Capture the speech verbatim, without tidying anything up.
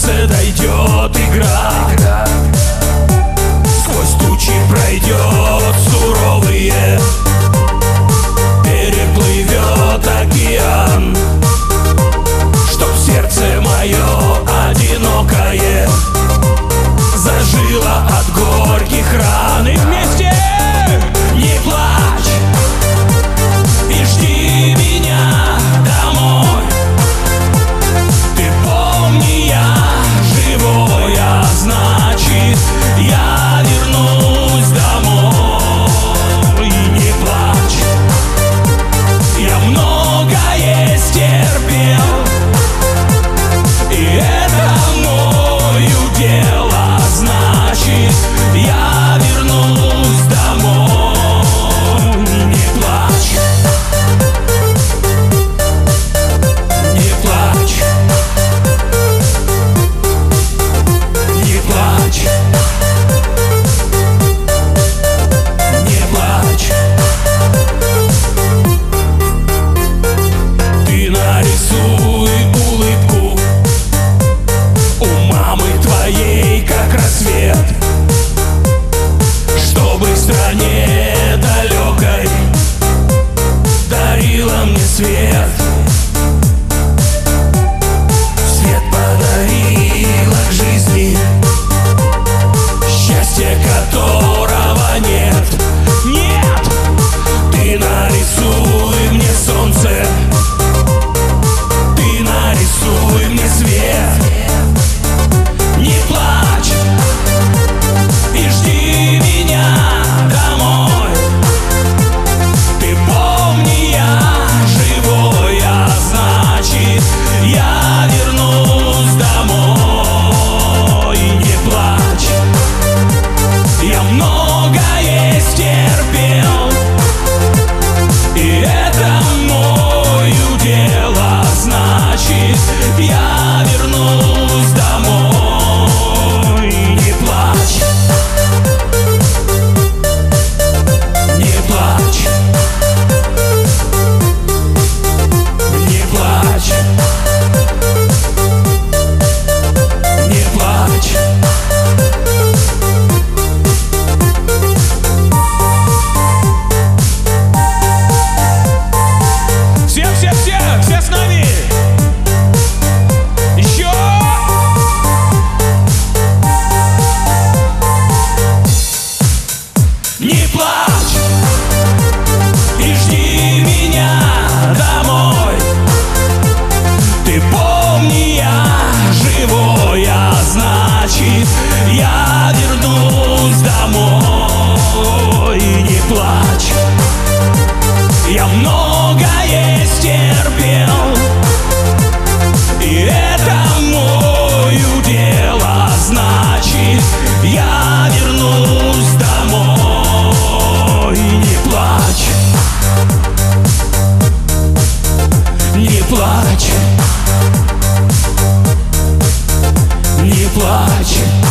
сердце дойдет игра, сквозь тучи пройдет суровые, переплывет океан, чтоб сердце мое одинокое зажило от горьких ран. И вместе не плачь и жди меня домой. Ты помни, я живой, а значит, я вернусь домой. И не плачь, я многое стерпел, и это мой удел, а значит, я вернусь домой. Не плачь, не плачь, не плачь, не плачь. Ты нарисуй улыбку у мамы твоей, как рассвет, чтобы в стране далекой дарила мне свет. Свет подарила к жизни, счастье которого нет. Нет! Ты нарисуй мне солнце, ты нарисуй мне свет. Не плачь и жди меня домой. Ты помни, я живой, а значит, я вернусь домой. Не плачь, я многое стерпел, и это мой удел, а значит, я вернусь домой. Не плачь, не плачь, не плачь, не плачь. Все, все, все, все с нами. Еще. Не плачь и жди меня домой. Ты помни, я живой, а значит, я вернусь домой. Не плачь, я многое стерпел, и это мой удел, а значит, я вернусь домой. Не плачь, не плачь, не плачь.